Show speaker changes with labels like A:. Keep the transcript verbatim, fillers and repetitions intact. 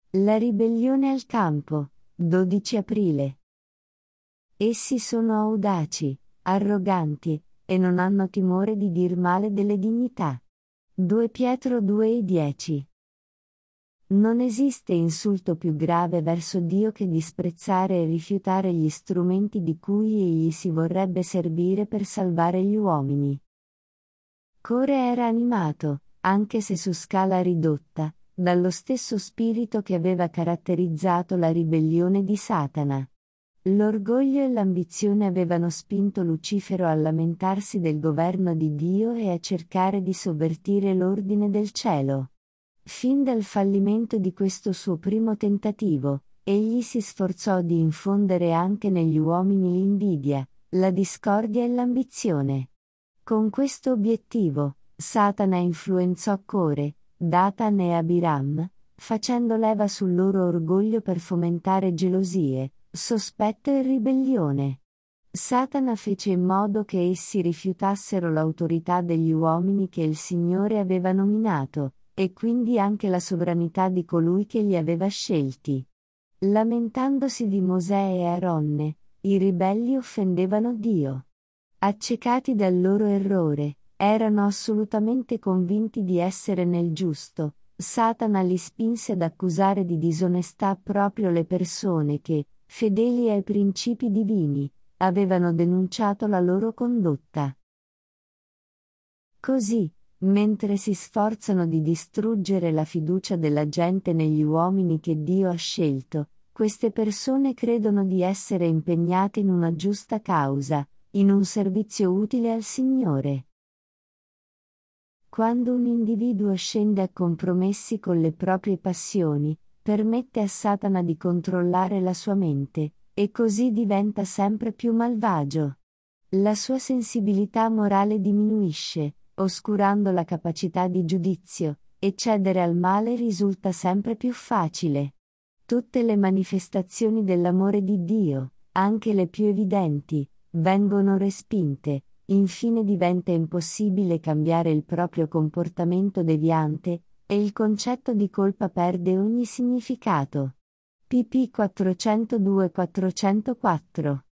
A: La ribellione al campo, dodici aprile. Essi sono audaci, arroganti, e non hanno timore di dir male delle dignità. due Pietro due e dieci. Non esiste insulto più grave verso Dio che disprezzare e rifiutare gli strumenti di cui egli si vorrebbe servire per salvare gli uomini. Core era animato, anche se su scala ridotta, dallo stesso spirito che aveva caratterizzato la ribellione di Satana. L'orgoglio e l'ambizione avevano spinto Lucifero a lamentarsi del governo di Dio e a cercare di sovvertire l'ordine del cielo. Fin dal fallimento di questo suo primo tentativo, egli si sforzò di infondere anche negli uomini l'invidia, la discordia e l'ambizione. Con questo obiettivo, Satana influenzò Core, Datan e Abiram, facendo leva sul loro orgoglio per fomentare gelosie, sospetto e ribellione. Satana fece in modo che essi rifiutassero l'autorità degli uomini che il Signore aveva nominato, e quindi anche la sovranità di colui che li aveva scelti. Lamentandosi di Mosè e Aronne, i ribelli offendevano Dio. Accecati dal loro errore, erano assolutamente convinti di essere nel giusto. Satana li spinse ad accusare di disonestà proprio le persone che, fedeli ai principi divini, avevano denunciato la loro condotta. Così, mentre si sforzano di distruggere la fiducia della gente negli uomini che Dio ha scelto, queste persone credono di essere impegnate in una giusta causa, in un servizio utile al Signore. Quando un individuo scende a compromessi con le proprie passioni, permette a Satana di controllare la sua mente, e così diventa sempre più malvagio. La sua sensibilità morale diminuisce, oscurando la capacità di giudizio, e cedere al male risulta sempre più facile. Tutte le manifestazioni dell'amore di Dio, anche le più evidenti, vengono respinte, infine diventa impossibile cambiare il proprio comportamento deviante, e il concetto di colpa perde ogni significato. pp quattrocentodue quattrocentoquattro